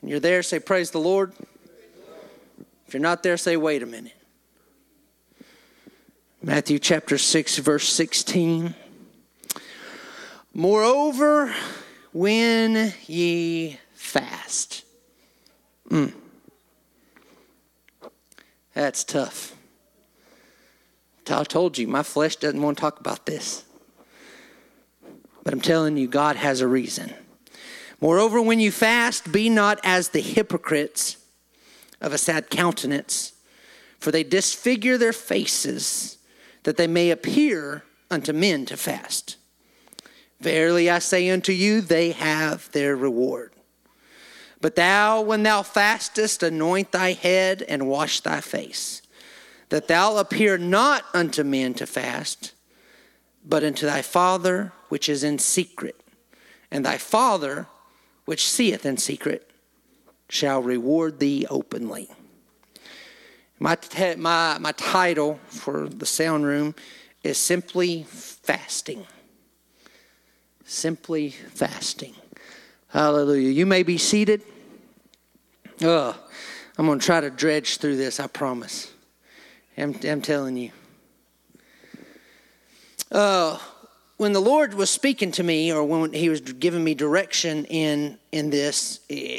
When you're there, say, praise the Lord. If you're not there, say, wait a minute. Matthew chapter 6, verse 16. Moreover, when ye fast. That's tough. I told you, my flesh doesn't want to talk about this. But I'm telling you, God has a reason. Moreover, when you fast, be not as the hypocrites of a sad countenance, for they disfigure their faces, that they may appear unto men to fast. Verily I say unto you, they have their reward. But thou, when thou fastest, anoint thy head and wash thy face, that thou appear not unto men to fast, but unto thy Father which is in secret. And thy Father which seeth in secret shall reward thee openly. My title for the sound room is Simply Fasting. Simply Fasting. Hallelujah. You may be seated. I'm going to try to dredge through this, I promise. I'm telling you. When the Lord was speaking to me, or when He was giving me direction in this,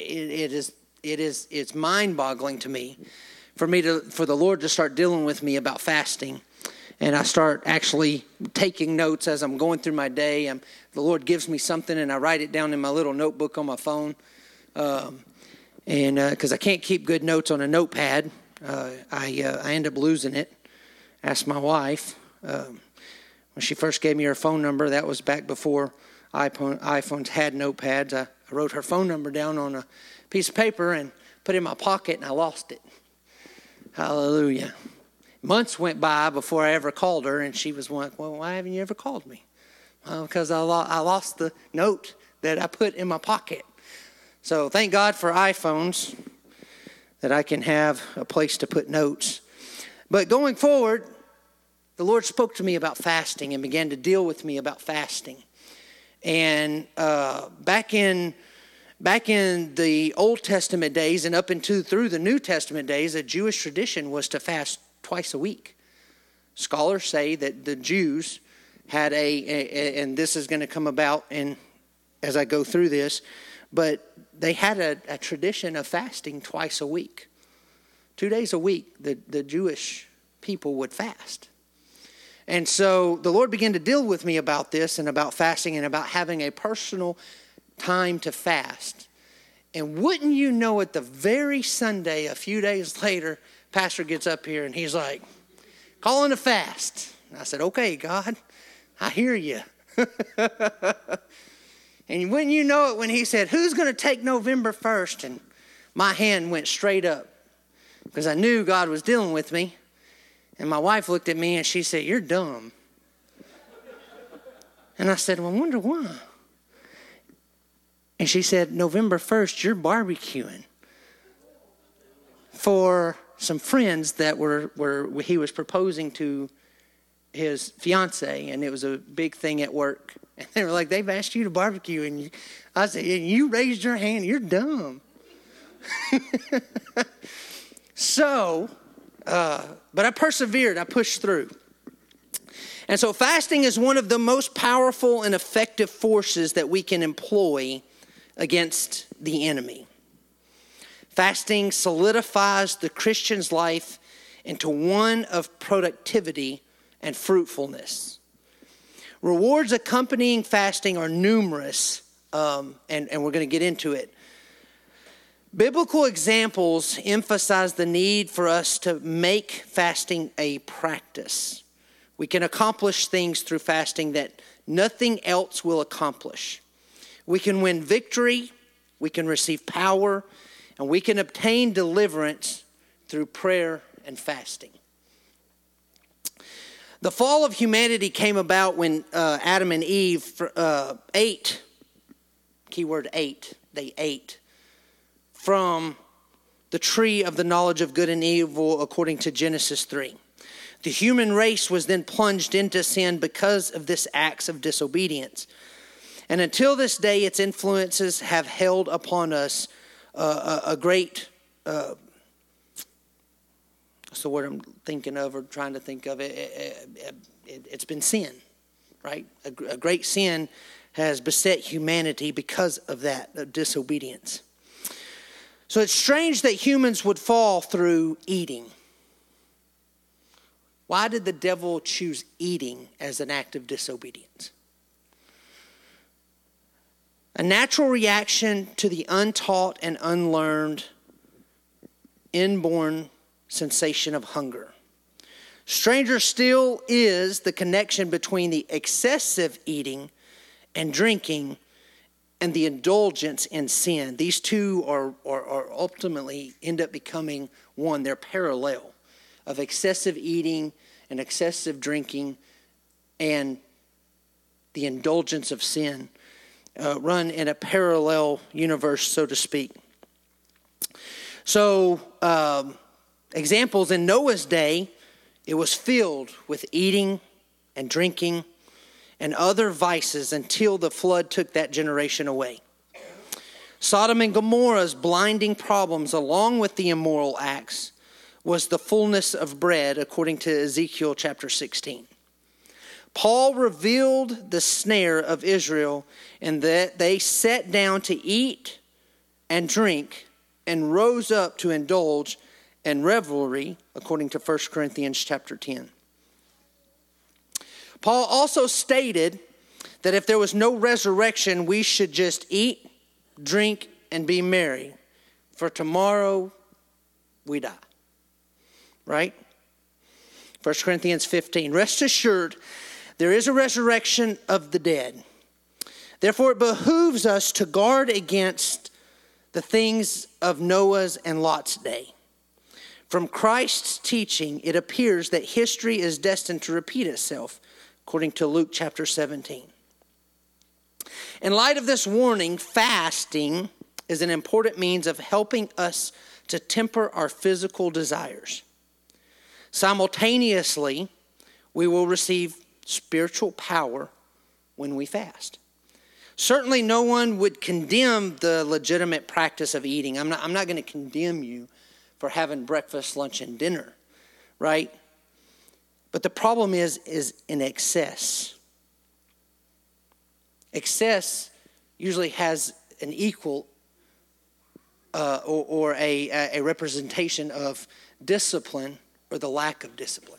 it's mind-boggling to me for the Lord to start dealing with me about fasting. And I start actually taking notes as I'm going through my day. The Lord gives me something, and I write it down in my little notebook on my phone. And because I can't keep good notes on a notepad, I end up losing it. Asked my wife. When she first gave me her phone number, that was back before iPhones had notepads. I wrote her phone number down on a piece of paper and put it in my pocket, and I lost it. Hallelujah. Months went by before I ever called her, and she was like, well, why haven't you ever called me? Well, because I lost the note that I put in my pocket. So thank God for iPhones that I can have a place to put notes. But going forward, the Lord spoke to me about fasting and began to deal with me about fasting. And back in the Old Testament days and up into through the New Testament days, a Jewish tradition was to fast twice a week. Scholars say that the Jews had and this is going to come about as I go through this, but they had a tradition of fasting twice a week. 2 days a week, the Jewish people would fast. And so the Lord began to deal with me about this and about fasting and about having a personal time to fast. And wouldn't you know it, the very Sunday, a few days later, Pastor gets up here and he's like, calling a fast. And I said, okay, God, I hear you. And wouldn't you know it when he said, who's going to take November 1st? And my hand went straight up because I knew God was dealing with me. And my wife looked at me and she said, you're dumb. And I said, well, I wonder why. And she said, November 1st, you're barbecuing for some friends that he was proposing to his fiance, and it was a big thing at work. And they were like, they've asked you to barbecue. And I said, you raised your hand, you're dumb. But I persevered, I pushed through. And so fasting is one of the most powerful and effective forces that we can employ against the enemy. Fasting solidifies the Christian's life into one of productivity and fruitfulness. Rewards accompanying fasting are numerous, and we're going to get into it. Biblical examples emphasize the need for us to make fasting a practice. We can accomplish things through fasting that nothing else will accomplish. We can win victory, we can receive power, and we can obtain deliverance through prayer and fasting. The fall of humanity came about when Adam and Eve ate, keyword ate, they ate from the tree of the knowledge of good and evil according to Genesis 3. The human race was then plunged into sin because of this acts of disobedience. And until this day, its influences have held upon us a great, what's the word I'm thinking of or trying to think of? It's been sin, right? A great sin has beset humanity because of that disobedience. So it's strange that humans would fall through eating. Why did the devil choose eating as an act of disobedience? A natural reaction to the untaught and unlearned inborn sensation of hunger. Stranger still is the connection between the excessive eating and drinking and the indulgence in sin. These two are ultimately end up becoming one. They're parallel, of excessive eating and excessive drinking and the indulgence of sin run in a parallel universe, so to speak. So, examples in Noah's day, it was filled with eating and drinking and other vices until the flood took that generation away. Sodom and Gomorrah's blinding problems, along with the immoral acts, was the fullness of bread, according to Ezekiel chapter 16. Paul revealed the snare of Israel in that they sat down to eat and drink and rose up to indulge in revelry, according to 1 Corinthians chapter 10. Paul also stated that if there was no resurrection, we should just eat, drink, and be merry, for tomorrow we die. Right? 1 Corinthians 15. Rest assured, there is a resurrection of the dead. Therefore, it behooves us to guard against the things of Noah's and Lot's day. From Christ's teaching, it appears that history is destined to repeat itself, according to Luke chapter 17. In light of this warning, fasting is an important means of helping us to temper our physical desires. Simultaneously, we will receive spiritual power when we fast. Certainly no one would condemn the legitimate practice of eating. I'm not going to condemn you for having breakfast, lunch, and dinner, right? But the problem is in excess. Excess usually has an equal or a representation of discipline or the lack of discipline.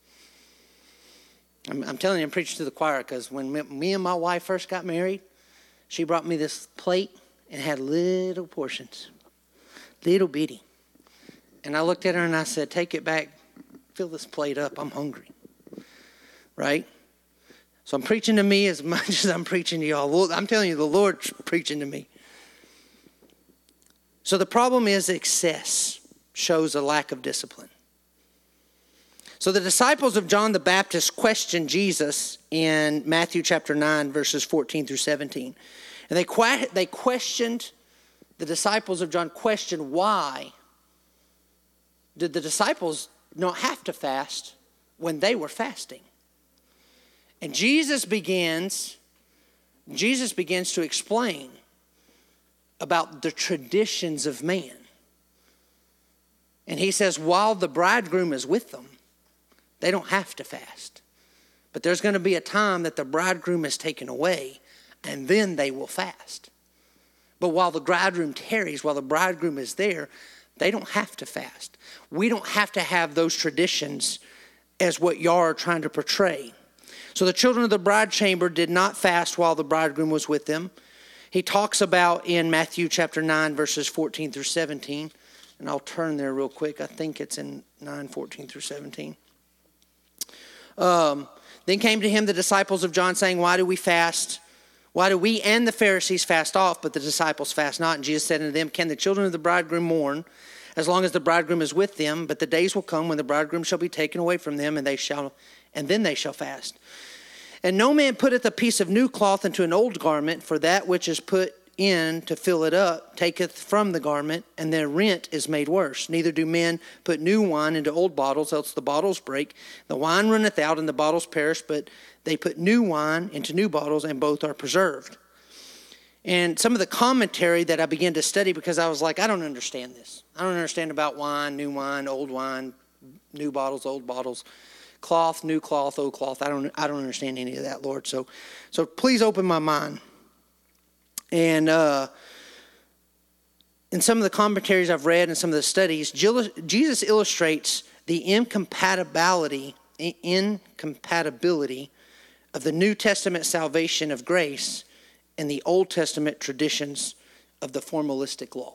I'm telling you, I'm preaching to the choir because when me and my wife first got married, she brought me this plate and had little portions, little bitty. And I looked at her and I said, take it back, fill this plate up, I'm hungry. Right? So I'm preaching to me as much as I'm preaching to y'all. I'm telling you, the Lord's preaching to me. So the problem is excess shows a lack of discipline. So the disciples of John the Baptist questioned Jesus in Matthew chapter 9, verses 14 through 17. And they questioned, the disciples of John questioned why did the disciples not have to fast when they were fasting? And Jesus begins to explain about the traditions of man. And he says, while the bridegroom is with them, they don't have to fast. But there's going to be a time that the bridegroom is taken away, and then they will fast. But while the bridegroom tarries, while the bridegroom is there, they don't have to fast. We don't have to have those traditions as what y'all are trying to portray. So the children of the bride chamber did not fast while the bridegroom was with them. He talks about in Matthew chapter 9, verses 14 through 17. And I'll turn there real quick. I think it's in 9, 14 through 17. Then came to him the disciples of John, saying, why do we fast? Why do we and the Pharisees fast off, but the disciples fast not? And Jesus said unto them, can the children of the bridegroom mourn as long as the bridegroom is with them? But the days will come when the bridegroom shall be taken away from them, and then they shall fast. And no man putteth a piece of new cloth into an old garment, for that which is put in to fill it up taketh from the garment, and their rent is made worse. Neither do men put new wine into old bottles, else the bottles break. The wine runneth out, and the bottles perish, but they put new wine into new bottles, and both are preserved. And some of the commentary that I began to study, because I was like, I don't understand this. I don't understand about wine, new wine, old wine, new bottles, old bottles, cloth, new cloth, old cloth. I don't understand any of that, Lord. So please open my mind. And in some of the commentaries I've read and some of the studies, Jesus illustrates the incompatibility of the New Testament salvation of grace and the Old Testament traditions of the formalistic law.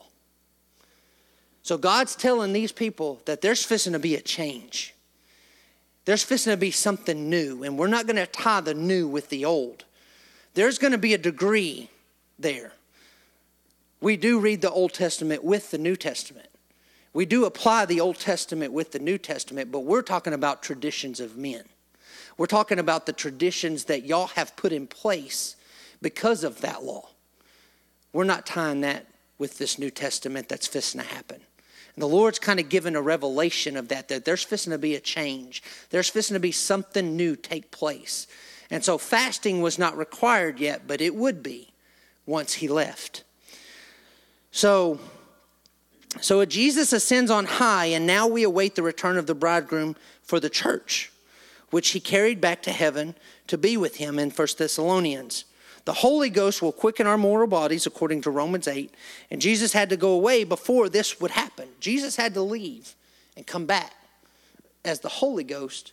So God's telling these people that there's fixing to be a change. There's fixing to be something new, and we're not going to tie the new with the old. There's going to be a degree there. We do read the Old Testament with the New Testament. We do apply the Old Testament with the New Testament, but we're talking about traditions of men. We're talking about the traditions that y'all have put in place because of that law. We're not tying that with this New Testament that's fixing to happen. And the Lord's kind of given a revelation of that there's fixing to be a change. There's fixing to be something new take place. And so fasting was not required yet, but it would be once he left. So Jesus ascends on high, and now we await the return of the bridegroom for the church, which he carried back to heaven to be with him in 1 Thessalonians. The Holy Ghost will quicken our mortal bodies, according to Romans 8. And Jesus had to go away before this would happen. Jesus had to leave and come back as the Holy Ghost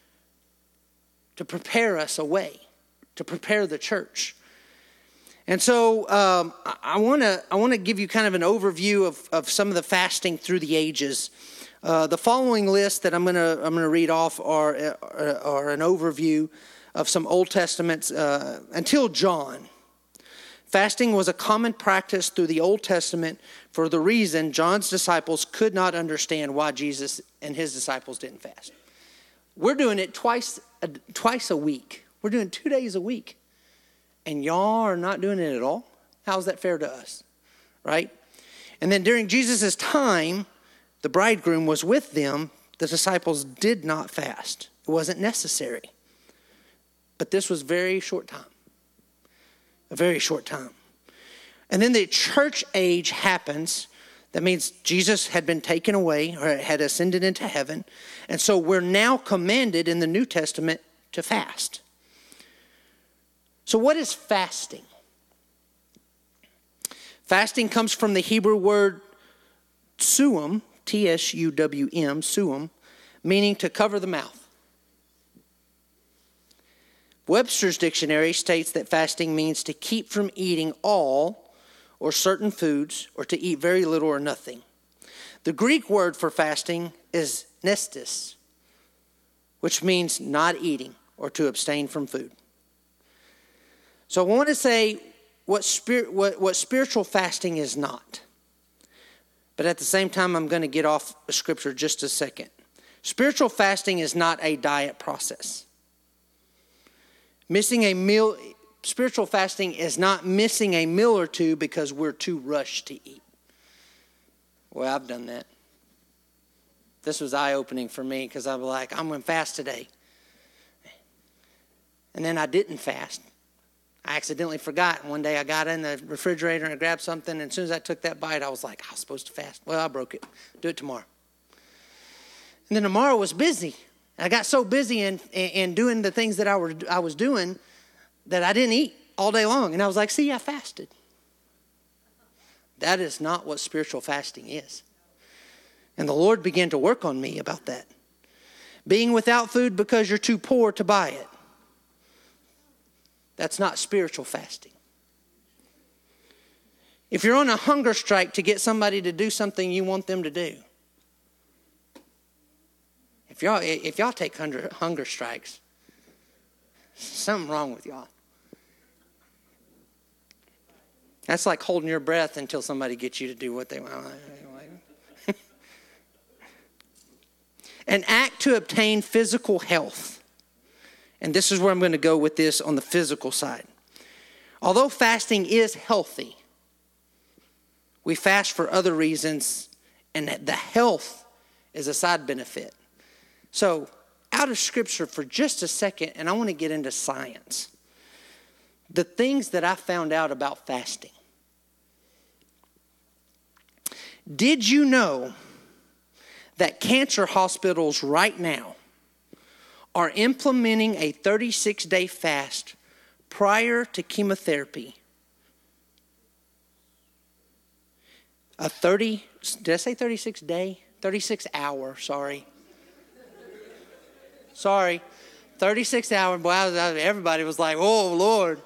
to prepare us a way, to prepare the church. And so I want to give you kind of an overview of some of the fasting through the ages. The following list that I'm gonna read off are an overview of some Old Testaments until John. Fasting was a common practice through the Old Testament for the reason John's disciples could not understand why Jesus and his disciples didn't fast. We're doing it twice a week. We're doing 2 days a week. And y'all are not doing it at all? How's that fair to us? Right? And then during Jesus' time, the bridegroom was with them. The disciples did not fast. It wasn't necessary. But this was very short time. A very short time. And then the church age happens. That means Jesus had been taken away or had ascended into heaven. And so we're now commanded in the New Testament to fast. So what is fasting? Fasting comes from the Hebrew word suum, T-S-U-W-M, suum, meaning to cover the mouth. Webster's dictionary states that fasting means to keep from eating all or certain foods, or to eat very little or nothing. The Greek word for fasting is nestis, which means not eating or to abstain from food. So I want to say what spiritual fasting is not. But at the same time, I'm going to get off of scripture just a second. Spiritual fasting is not a diet process. Missing a meal, spiritual fasting is not missing a meal or two because we're too rushed to eat. Well, I've done that. This was eye-opening for me because I was like, I'm going to fast today. And then I didn't fast. I accidentally forgot. One day I got in the refrigerator and I grabbed something. And as soon as I took that bite, I was like, I was supposed to fast. Well, I broke it. Do it tomorrow. And then tomorrow was busy. I got so busy in doing the things that I was doing that I didn't eat all day long. And I was like, see, I fasted. That is not what spiritual fasting is. And the Lord began to work on me about that. Being without food because you're too poor to buy it. That's not spiritual fasting. If you're on a hunger strike to get somebody to do something you want them to do. If y'all take hunger strikes, something wrong with y'all. That's like holding your breath until somebody gets you to do what they want. An act to obtain physical health. And this is where I'm going to go with this on the physical side. Although fasting is healthy, we fast for other reasons, and the health is a side benefit. So, out of Scripture for just a second, and I want to get into science. the things that I found out about fasting. Did you know that cancer hospitals right now are implementing a 36-day fast prior to chemotherapy? Did I say 36 day? 36 hour, sorry. 36 hour. Wow, everybody was like, oh, Lord.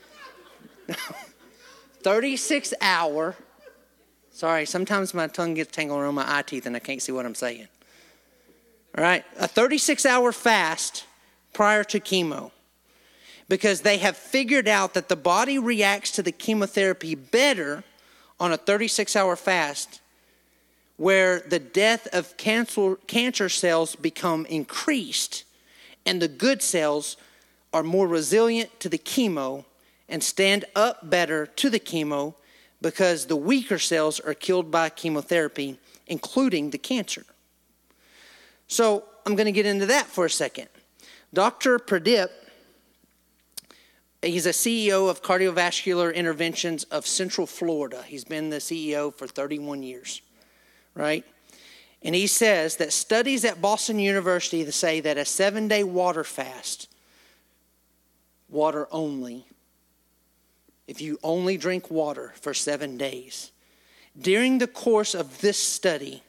36 hour. Sorry, sometimes my tongue gets tangled around my eye teeth and I can't see what I'm saying. All right, a 36-hour fast prior to chemo. Because they have figured out that the body reacts to the chemotherapy better on a 36-hour fast, where the death of cancer cells become increased and the good cells are more resilient to the chemo and stand up better to the chemo, because the weaker cells are killed by chemotherapy, including the cancer. So I'm going to get into that for a second. Dr. Pradip, he's a CEO of Cardiovascular Interventions of Central Florida. He's been the CEO for 31 years, right? And he says that studies at Boston University say that a 7-day water fast, water only, if you only drink water for 7 days, during the course of this study,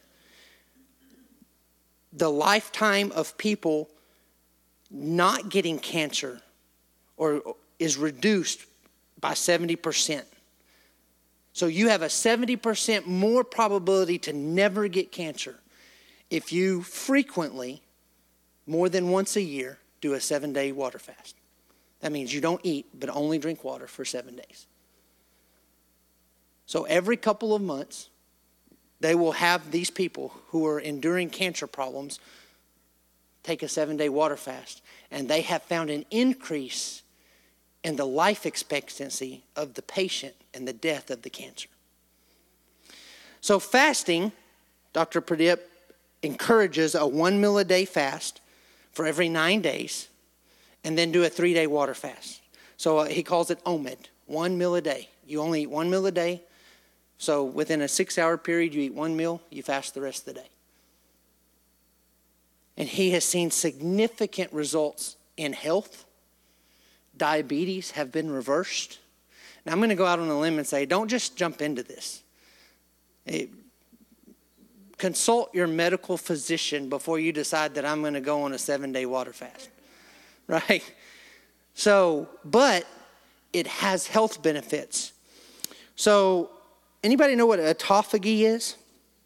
the lifetime of people not getting cancer is reduced by 70%. So you have a 70% more probability to never get cancer if you frequently, more than once a year, do a 7-day water fast. That means you don't eat, but only drink water for 7 days. So every couple of months, they will have these people who are enduring cancer problems take a 7-day water fast. And they have found an increase in the life expectancy of the patient and the death of the cancer. So fasting, Dr. Pradip encourages a 1 meal a day fast for every 9 days, and then do a 3-day water fast. So he calls it OMID, 1 meal a day. You only eat 1 meal a day. So within a 6-hour period, you eat 1 meal, you fast the rest of the day. And he has seen significant results in health. Diabetes have been reversed. Now I'm going to go out on a limb and say, don't just jump into this. Consult your medical physician before you decide that I'm going to go on a 7-day water fast. Right? So, but it has health benefits. So, anybody know what autophagy is?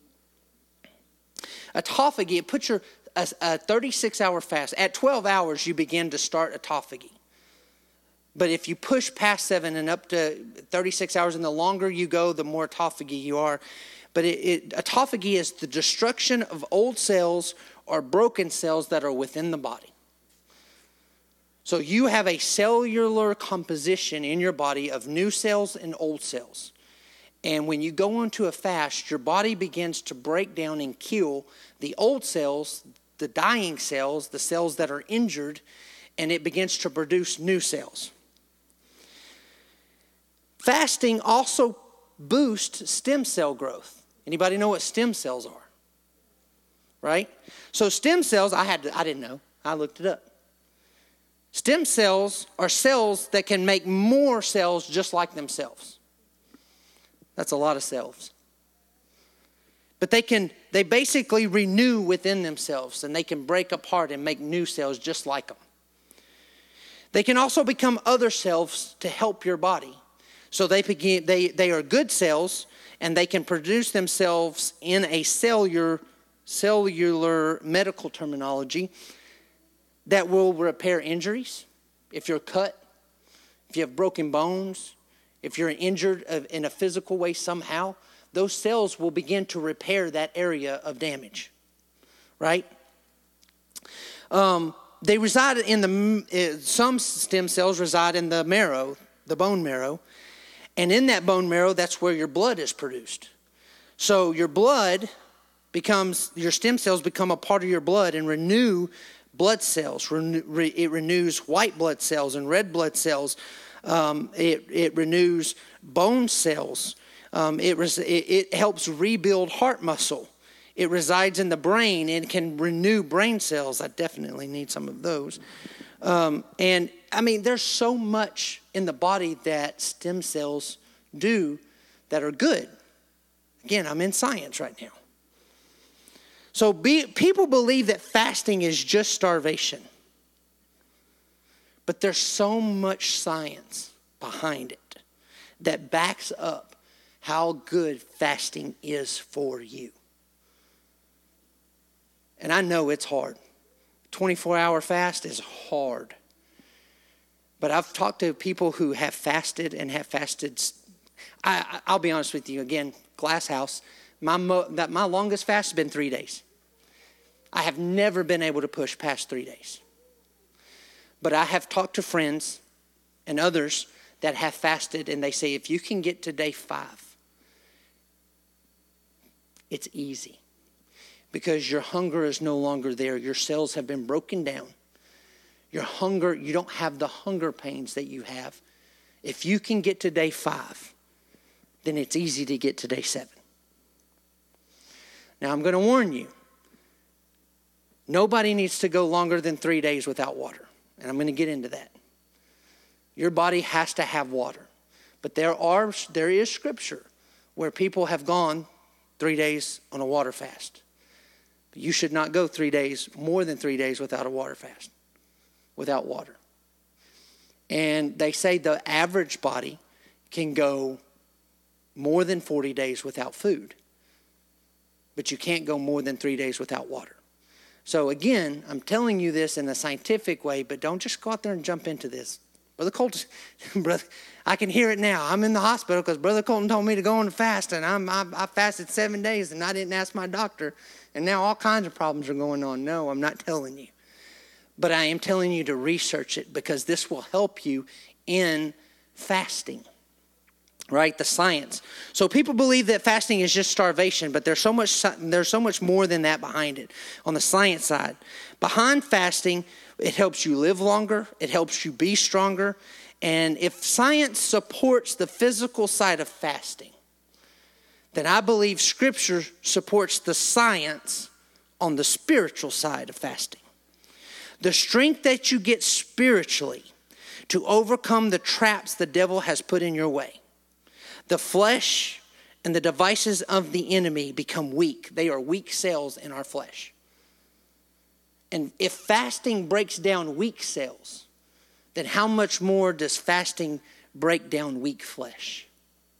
Autophagy, it puts a 36-hour fast. At 12 hours, you begin to start autophagy. But if you push past 7 and up to 36 hours, and the longer you go, the more autophagy you are. But autophagy is the destruction of old cells or broken cells that are within the body. So you have a cellular composition in your body of new cells and old cells. And when you go into a fast, your body begins to break down and kill the old cells, the dying cells, the cells that are injured, and it begins to produce new cells. Fasting also boosts stem cell growth. Anybody know what stem cells are? Right? So stem cells, I didn't know. I looked it up. Stem cells are cells that can make more cells just like themselves. That's a lot of cells. But they basically renew within themselves, and they can break apart and make new cells just like them. They can also become other cells to help your body. So they are good cells, and they can produce themselves in a cellular medical terminology that will repair injuries. If you're cut, if you have broken bones, if you're injured in a physical way somehow, those cells will begin to repair that area of damage, right? They reside some stem cells reside in the marrow, the bone marrow, and in that bone marrow, that's where your blood is produced. So your stem cells become a part of your blood and renew blood cells. It renews white blood cells and red blood cells, It renews bone cells. It helps rebuild heart muscle. It resides in the brain and can renew brain cells. I definitely need some of those. And I mean, there's so much in the body that stem cells do that are good. Again, I'm in science right now. So people believe that fasting is just starvation. But there's so much science behind it that backs up how good fasting is for you. And I know it's hard. 24-hour fast is hard. But I've talked to people who have fasted and have fasted. I'll be honest with you. Again, Glass House, my longest fast has been 3 days. I have never been able to push past 3 days. But I have talked to friends and others that have fasted, and they say, if you can get to day 5, it's easy. Because your hunger is no longer there. Your cells have been broken down. Your hunger, you don't have the hunger pains that you have. If you can get to day 5, then it's easy to get to day 7. Now, I'm going to warn you. Nobody needs to go longer than 3 days without water. And I'm going to get into that. Your body has to have water. But there is scripture where people have gone 3 days on a water fast. But you should not go 3 days, more than 3 days without a water fast, without water. And they say the average body can go more than 40 days without food. But you can't go more than 3 days without water. So again, I'm telling you this in a scientific way, but don't just go out there and jump into this. Brother Colton, brother, I can hear it now. I'm in the hospital because Brother Colton told me to go on a fast, and I fasted 7 days, and I didn't ask my doctor, and now all kinds of problems are going on. No, I'm not telling you. But I am telling you to research it because this will help you in fasting. Right, the science. So people believe that fasting is just starvation, but there's so much more than that behind it. On the science side, behind fasting, it helps you live longer. It helps you be stronger. And if science supports the physical side of fasting, then I believe Scripture supports the science on the spiritual side of fasting. The strength that you get spiritually to overcome the traps the devil has put in your way. The flesh and the devices of the enemy become weak. They are weak cells in our flesh. And if fasting breaks down weak cells, then how much more does fasting break down weak flesh?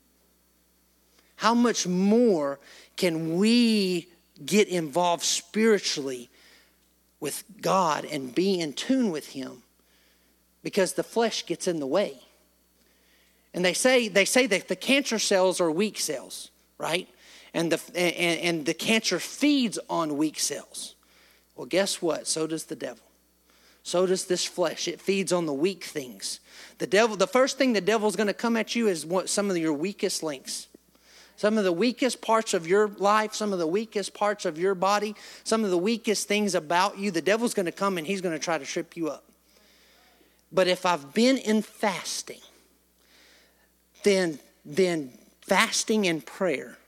How much more can we get involved spiritually with God and be in tune with Him? Because the flesh gets in the way. And they say that the cancer cells are weak cells, right? And the cancer feeds on weak cells. Well, guess what? So does the devil. So does this flesh. It feeds on the weak things. The first thing the devil's going to come at you is some of your weakest links. Some of the weakest parts of your life, some of the weakest parts of your body, some of the weakest things about you. The devil's going to come and he's going to try to trip you up. But if I've been in fasting, then fasting and prayer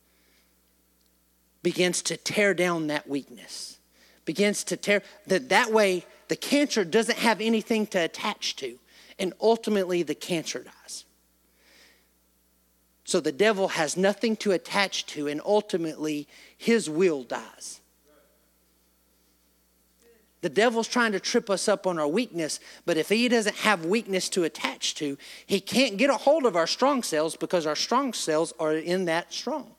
begins to tear down that weakness. Begins to tear, that way the cancer doesn't have anything to attach to. And ultimately the cancer dies. So the devil has nothing to attach to, and ultimately his will dies. The devil's trying to trip us up on our weakness, but if he doesn't have weakness to attach to, he can't get a hold of our strong cells because our strong cells are in that strong.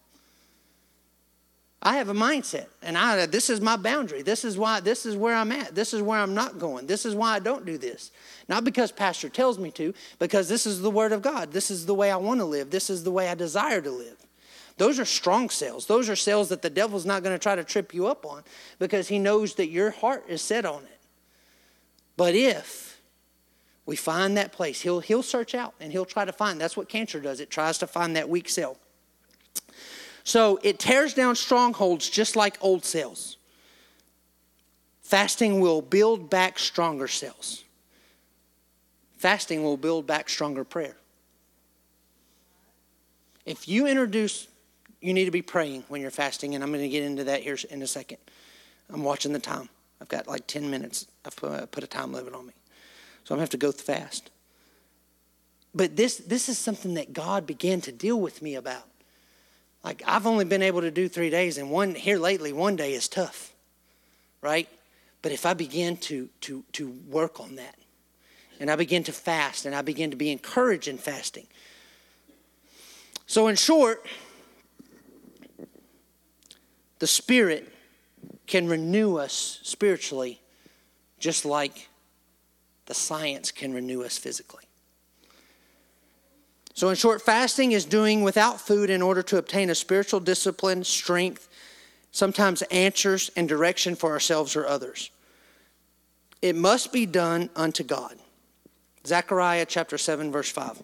I have a mindset, and this is my boundary. This is where I'm at. This is where I'm not going. This is why I don't do this. Not because pastor tells me to, because this is the word of God. This is the way I want to live. This is the way I desire to live. Those are strong cells. Those are cells that the devil's not going to try to trip you up on because he knows that your heart is set on it. But if we find that place, he'll search out and he'll try to find. That's what cancer does. It tries to find that weak cell. So it tears down strongholds just like old cells. Fasting will build back stronger cells. fasting will build back stronger prayer. If you introduce, you need to be praying when you're fasting, and I'm going to get into that here in a second. I'm watching the time. I've got like 10 minutes. I've put a time limit on me. So I'm going to have to go fast. But this is something that God began to deal with me about. Like, I've only been able to do 3 days, and one day is tough, right? But if I begin to work on that, and I begin to fast, and I begin to be encouraged in fasting. So in short, the Spirit can renew us spiritually just like the science can renew us physically. So in short, fasting is doing without food in order to obtain a spiritual discipline, strength, sometimes answers and direction for ourselves or others. It must be done unto God. Zechariah chapter 7, verse 5.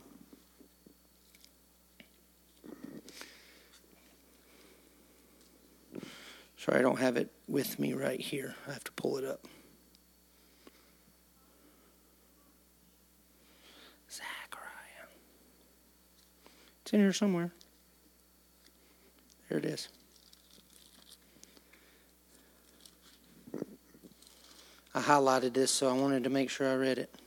Sorry, I don't have it with me right here. I have to pull it up. Zechariah. It's in here somewhere. There it is. I highlighted this, so I wanted to make sure I read it.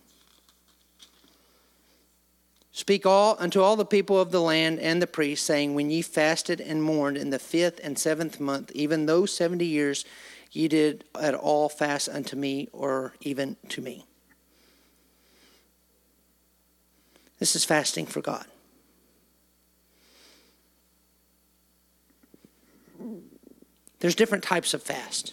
Speak unto all the people of the land and the priests, saying, when ye fasted and mourned in the 5th and 7th month, even those 70 years, ye did at all fast unto me, or even to me. This is fasting for God. There's different types of fast.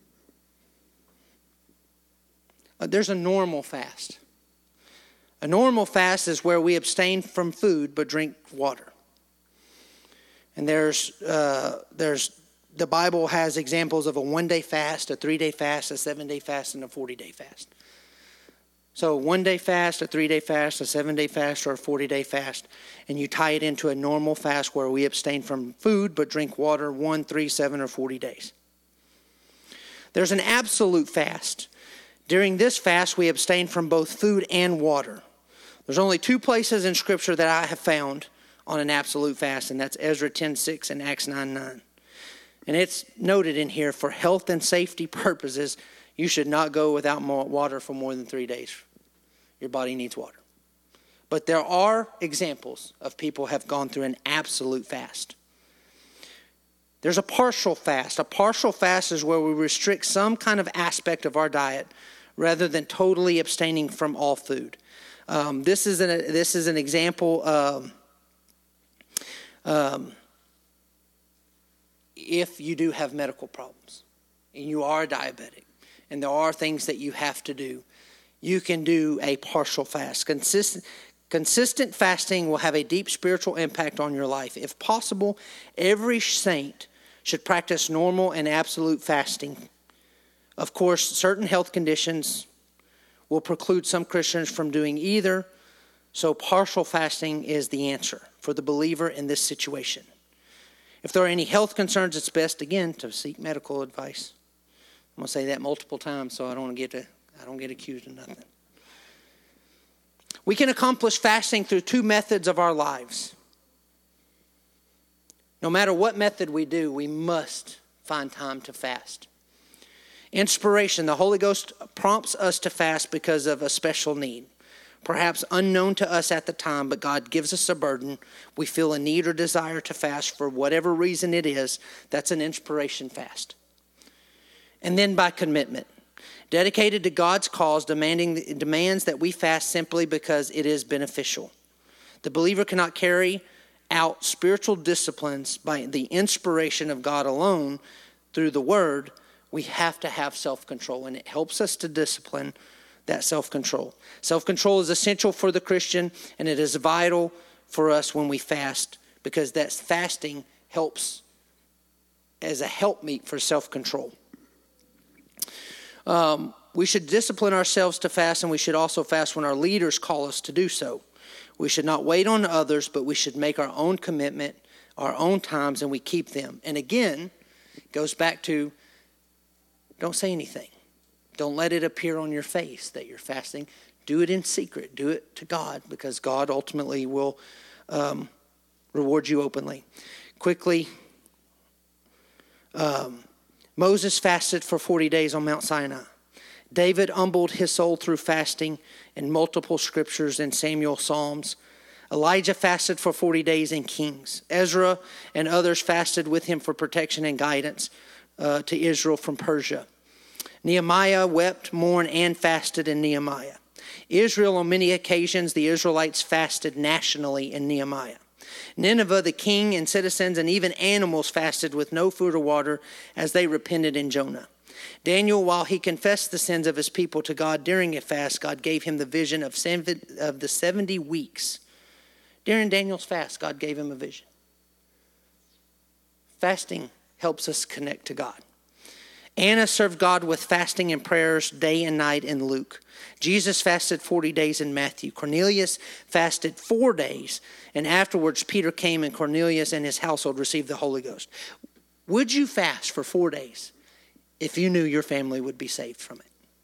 There's a normal fast. A normal fast is where we abstain from food but drink water. And there's the Bible has examples of a 1-day fast, a 3-day fast, a 7-day fast, and a 40-day fast. So 1-day fast, a 3-day fast, a 7-day fast, or a 40-day fast. And you tie it into a normal fast where we abstain from food but drink water 1, 3, 7, or 40 days. There's an absolute fast. During this fast, we abstain from both food and water. There's only 2 places in Scripture that I have found on an absolute fast, and that's Ezra 10:6 and Acts 9:9. And it's noted in here, for health and safety purposes, you should not go without water for more than 3 days. Your body needs water. But there are examples of people who have gone through an absolute fast. There's a partial fast. A partial fast is where we restrict some kind of aspect of our diet rather than totally abstaining from all food. This is an example of if you do have medical problems and you are diabetic and there are things that you have to do, you can do a partial fast. Consistent fasting will have a deep spiritual impact on your life. If possible, every saint should practice normal and absolute fasting. Of course, certain health conditions will preclude some Christians from doing either, so partial fasting is the answer for the believer in this situation. If there are any health concerns, it's best, again, to seek medical advice. I'm going to say that multiple times so I don't get accused of nothing. We can accomplish fasting through 2 methods of our lives. No matter what method we do, we must find time to fast. Inspiration. The Holy Ghost prompts us to fast because of a special need. Perhaps unknown to us at the time, but God gives us a burden. We feel a need or desire to fast for whatever reason it is. That's an inspiration fast. And then by commitment. Dedicated to God's cause, demands that we fast simply because it is beneficial. The believer cannot carry out spiritual disciplines by the inspiration of God alone through the Word. We have to have self-control, and it helps us to discipline that self-control. Self-control is essential for the Christian, and it is vital for us when we fast, because that fasting helps as a helpmeet for self-control. We should discipline ourselves to fast, and we should also fast when our leaders call us to do so. We should not wait on others, but we should make our own commitment, our own times, and we keep them. And again, it goes back to, don't say anything. Don't let it appear on your face that you're fasting. Do it in secret. Do it to God, because God ultimately will reward you openly. Quickly, Moses fasted for 40 days on Mount Sinai. David humbled his soul through fasting in multiple scriptures in Samuel, Psalms. Elijah fasted for 40 days in Kings. Ezra and others fasted with him for protection and guidance to Israel from Persia. Nehemiah wept, mourned, and fasted in Nehemiah. Israel, on many occasions, the Israelites fasted nationally in Nehemiah. Nineveh, the king and citizens and even animals fasted with no food or water as they repented in Jonah. Daniel, while he confessed the sins of his people to God during a fast, God gave him the vision of the 70 weeks. During Daniel's fast, God gave him a vision. Fasting helps us connect to God. Anna served God with fasting and prayers day and night in Luke. Jesus fasted 40 days in Matthew. Cornelius fasted 4 days, and afterwards Peter came and Cornelius and his household received the Holy Ghost. Would you fast for 4 days if you knew your family would be saved from it?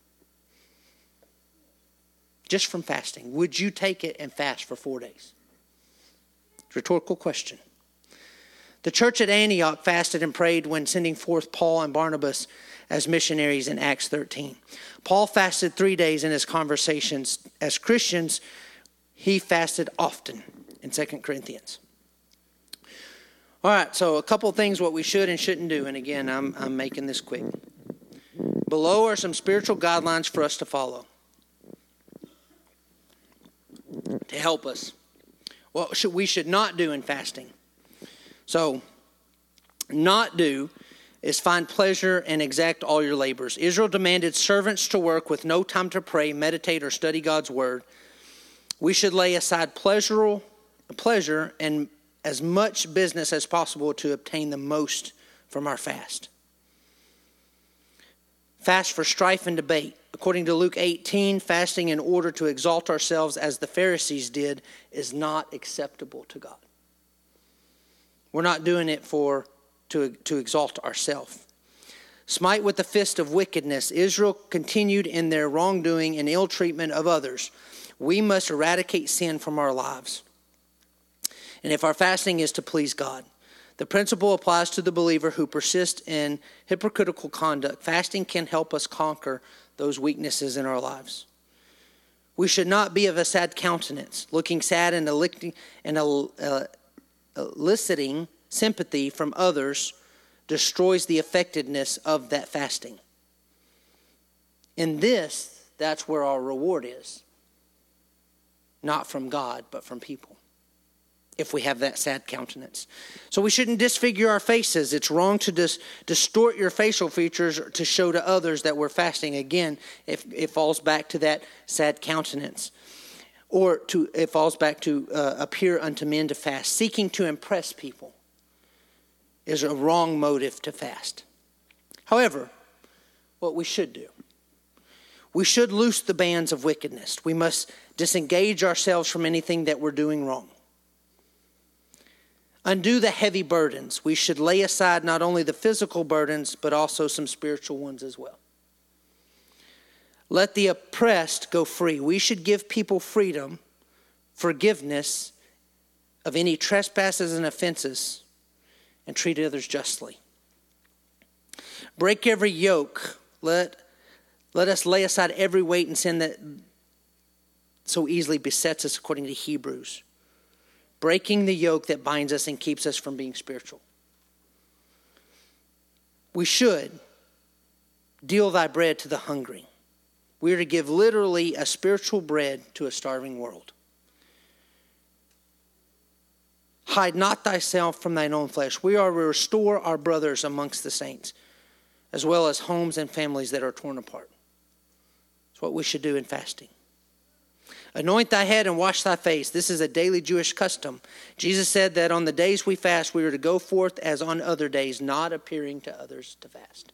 Just from fasting. Would you take it and fast for 4 days? Rhetorical question. The church at Antioch fasted and prayed when sending forth Paul and Barnabas as missionaries in Acts 13. Paul fasted 3 days in his conversations. As Christians, he fasted often in 2 Corinthians. All right, so a couple of things what we should and shouldn't do. And again, I'm making this quick. Below are some spiritual guidelines for us to follow to help us. What we should not do in fasting. So, not do is find pleasure and exact all your labors. Israel demanded servants to work with no time to pray, meditate, or study God's word. We should lay aside pleasure and as much business as possible to obtain the most from our fast. Fast for strife and debate. According to Luke 18, fasting in order to exalt ourselves as the Pharisees did is not acceptable to God. We're not doing it to exalt ourselves. Smite with the fist of wickedness. Israel continued in their wrongdoing and ill treatment of others. We must eradicate sin from our lives. And if our fasting is to please God, the principle applies to the believer who persists in hypocritical conduct. Fasting can help us conquer those weaknesses in our lives. We should not be of a sad countenance, looking sad and eliciting sympathy from others destroys the effectiveness of that fasting. In this, that's where our reward is. Not from God, but from people. If we have that sad countenance. So we shouldn't disfigure our faces. It's wrong to distort your facial features to show to others that we're fasting. Again, if it falls back to that sad countenance. Or it falls back to appear unto men to fast. Seeking to impress people is a wrong motive to fast. However, what we should do. We should loose the bands of wickedness. We must disengage ourselves from anything that we're doing wrong. Undo the heavy burdens. We should lay aside not only the physical burdens, but also some spiritual ones as well. Let the oppressed go free. We should give people freedom, forgiveness of any trespasses and offenses, and treat others justly. Break every yoke. Let us lay aside every weight and sin that so easily besets us, according to Hebrews. Breaking the yoke that binds us and keeps us from being spiritual. We should deal thy bread to the hungry. We are to give literally a spiritual bread to a starving world. Hide not thyself from thine own flesh. We are to restore our brothers amongst the saints, as well as homes and families that are torn apart. That's what we should do in fasting. Anoint thy head and wash thy face. This is a daily Jewish custom. Jesus said that on the days we fast, we are to go forth as on other days, not appearing to others to fast.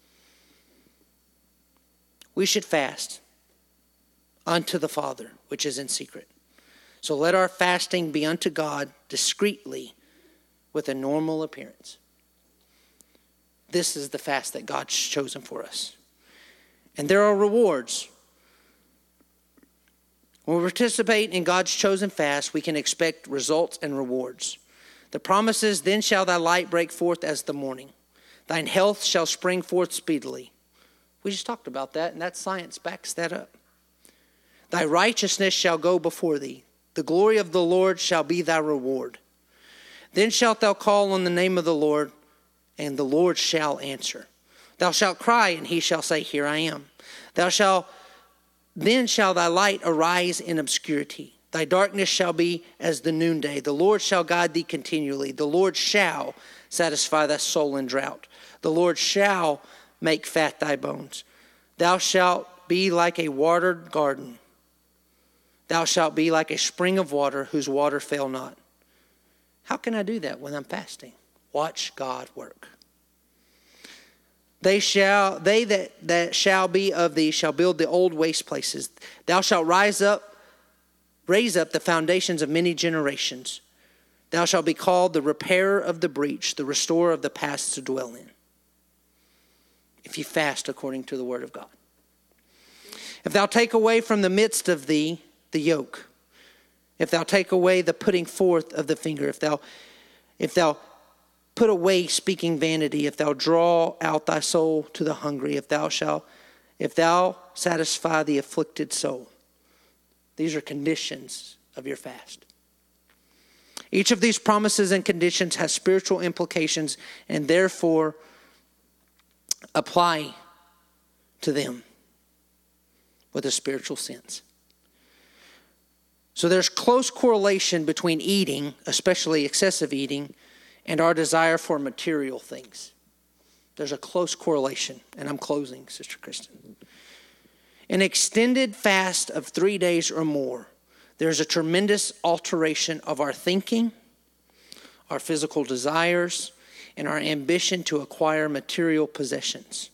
We should fast unto the Father, which is in secret. So let our fasting be unto God discreetly with a normal appearance. This is the fast that God's chosen for us. And there are rewards. When we participate in God's chosen fast, we can expect results and rewards. The promise is, then shall thy light break forth as the morning. Thine health shall spring forth speedily. We just talked about that, and that science backs that up. Thy righteousness shall go before thee. The glory of the Lord shall be thy reward. Then shalt thou call on the name of the Lord, and the Lord shall answer. Thou shalt cry, and he shall say, Here I am. Then shall thy light arise in obscurity. Thy darkness shall be as the noonday. The Lord shall guide thee continually. The Lord shall satisfy thy soul in drought. The Lord shall make fat thy bones. Thou shalt be like a watered garden. Thou shalt be like a spring of water whose water fail not. How can I do that when I'm fasting? Watch God work. They that shall be of thee shall build the old waste places. Thou shalt raise up the foundations of many generations. Thou shalt be called the repairer of the breach, the restorer of the past to dwell in. If you fast according to the word of God. If thou take away from the midst of thee the yoke, if thou take away the putting forth of the finger, if thou put away speaking vanity, if thou draw out thy soul to the hungry, if thou satisfy the afflicted soul. These are conditions of your fast. Each of these promises and conditions has spiritual implications and therefore apply to them with a spiritual sense. So there's close correlation between eating, especially excessive eating, and our desire for material things. There's a close correlation, and I'm closing, Sister Kristen. An extended fast of 3 days or more, there's a tremendous alteration of our thinking, our physical desires, and our ambition to acquire material possessions.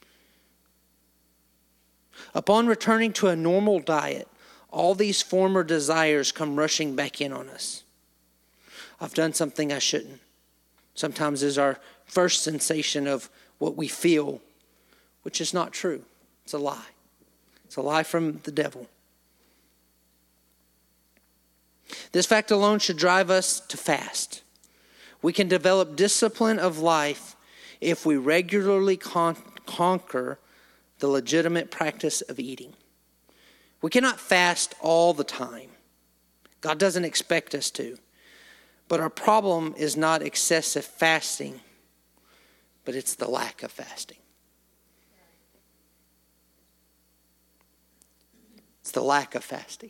Upon returning to a normal diet, all these former desires come rushing back in on us. I've done something I shouldn't. Sometimes is our first sensation of what we feel, which is not true. It's a lie. It's a lie from the devil. This fact alone should drive us to fast. We can develop discipline of life if we regularly conquer the legitimate practice of eating. We cannot fast all the time. God doesn't expect us to. But our problem is not excessive fasting, but it's the lack of fasting. It's the lack of fasting.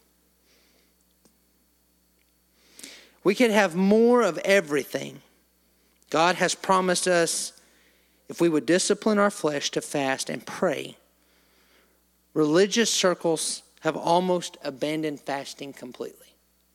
We can have more of everything. God has promised us if we would discipline our flesh to fast and pray. Religious circles have almost abandoned fasting completely.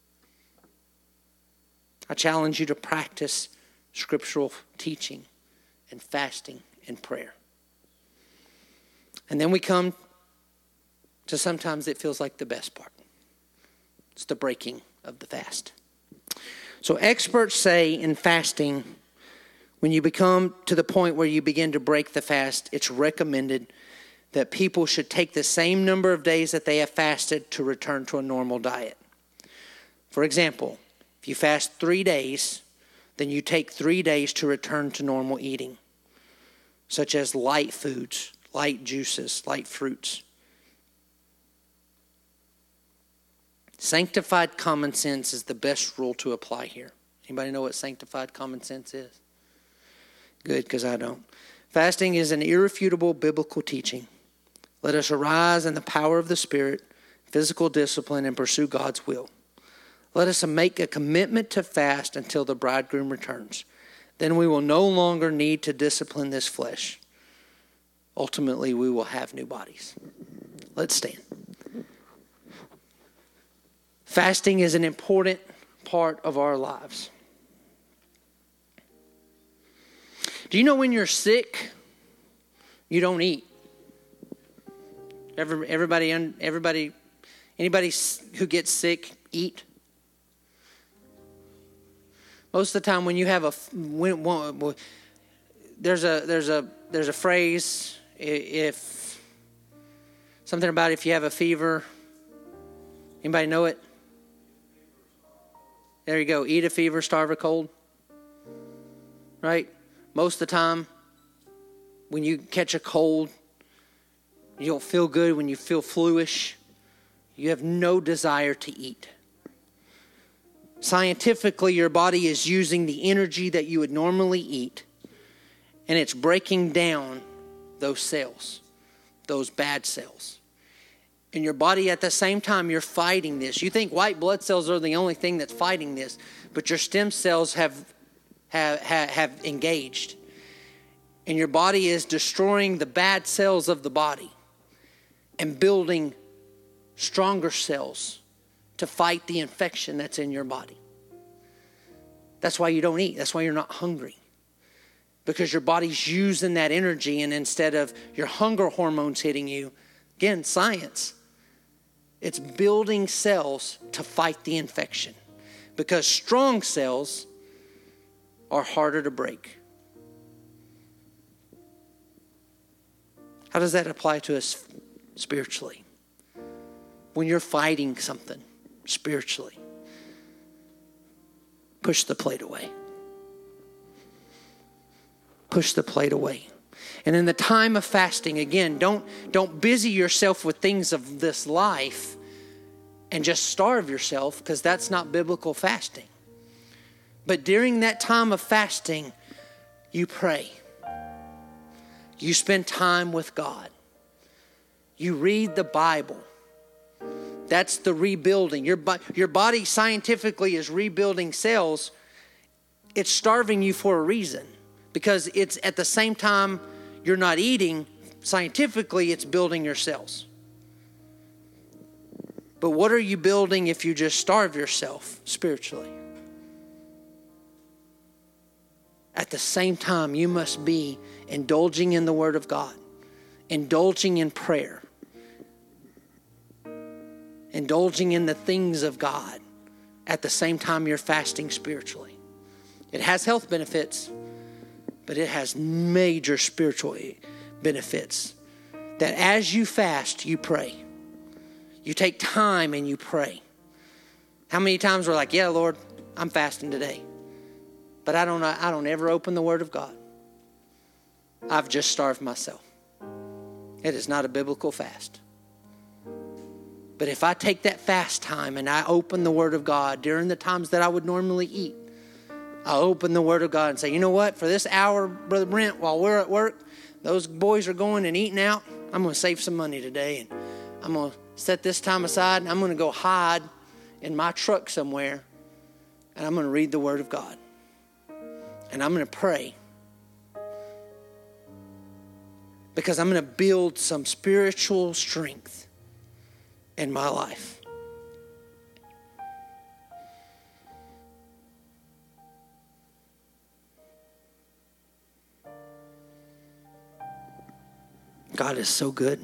I challenge you to practice scriptural teaching and fasting and prayer. And then we come to sometimes it feels like the best part. It's the breaking of the fast. So experts say in fasting, when you become to the point where you begin to break the fast, it's recommended that people should take the same number of days that they have fasted to return to a normal diet. For example, if you fast 3 days, then you take 3 days to return to normal eating, such as light foods, light juices, light fruits. Sanctified common sense is the best rule to apply here. Anybody know what sanctified common sense is? Good, because I don't. Fasting is an irrefutable biblical teaching. Let us arise in the power of the Spirit, physical discipline, and pursue God's will. Let us make a commitment to fast until the bridegroom returns. Then we will no longer need to discipline this flesh. Ultimately, we will have new bodies. Let's stand. Fasting is an important part of our lives. Do you know when you're sick, you don't eat? Anybody who gets sick eat? Most of the time, when you have there's a phrase, if something about if you have a fever, Anybody know it? There you go. Eat a fever, starve a cold. Right? Most of the time, when you catch a cold, you don't feel good. When you feel fluish, you have no desire to eat. Scientifically, your body is using the energy that you would normally eat, and it's breaking down those cells, those bad cells. In your body, at the same time, you're fighting this. You think white blood cells are the only thing that's fighting this, but your stem cells have engaged. And your body is destroying the bad cells of the body and building stronger cells to fight the infection that's in your body. That's why you don't eat. That's why you're not hungry. Because your body's using that energy, and instead of your hunger hormones hitting you, again, science, it's building cells to fight the infection. Because strong cells are harder to break. How does that apply to us spiritually? When you're fighting something spiritually, push the plate away. Push the plate away. And in the time of fasting, again, don't busy yourself with things of this life and just starve yourself, because that's not biblical fasting. But during that time of fasting, you pray. You spend time with God. You read the Bible. That's the rebuilding. Your body scientifically is rebuilding cells. It's starving you for a reason. Because it's at the same time you're not eating, scientifically it's building your cells. But what are you building if you just starve yourself spiritually? At the same time, you must be indulging in the Word of God, indulging in prayer, indulging in the things of God at the same time you're fasting spiritually. It has health benefits, but it has major spiritual benefits. That as you fast, you pray. You take time and you pray. How many times we're like, yeah, Lord, I'm fasting today. But I don't ever open the Word of God. I've just starved myself. It is not a biblical fast. But if I take that fast time and I open the Word of God during the times that I would normally eat, I'll open the Word of God and say, you know what? For this hour, Brother Brent, while we're at work, those boys are going and eating out. I'm going to save some money today. And I'm going to set this time aside. And I'm going to go hide in my truck somewhere. And I'm going to read the Word of God. And I'm going to pray. Because I'm going to build some spiritual strength in my life. God is so good.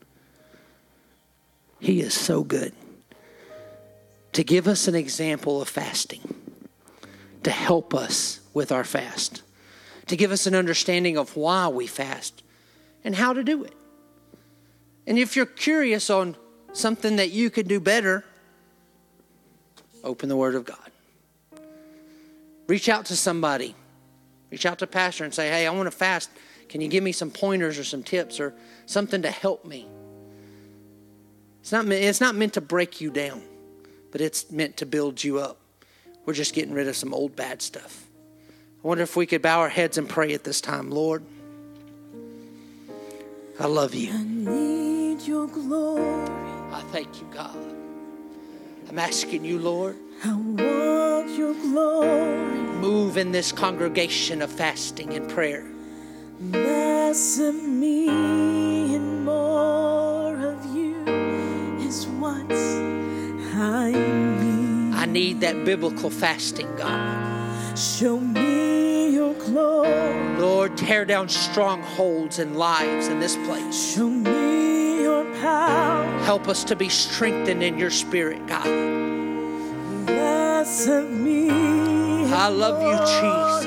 He is so good. To give us an example of fasting. To help us with our fast. To give us an understanding of why we fast and how to do it. And if you're curious on something that you could do better, open the Word of God. Reach out to somebody. Reach out to a pastor and say, hey, I want to fast. Can you give me some pointers or some tips or something to help me? It's not meant to break you down, but it's meant to build you up. We're just getting rid of some old bad stuff. I wonder if we could bow our heads and pray at this time. Lord, I love you. I need your glory. I thank you, God. I'm asking you, Lord. I want your glory. Move in this congregation of fasting and prayer. Less of me and more of you is what I need. I need that biblical fasting, God. Show me your glory. Lord, tear down strongholds and lives in this place. Show me your power. Help us to be strengthened in your spirit, God. Less of me. I love you, Jesus.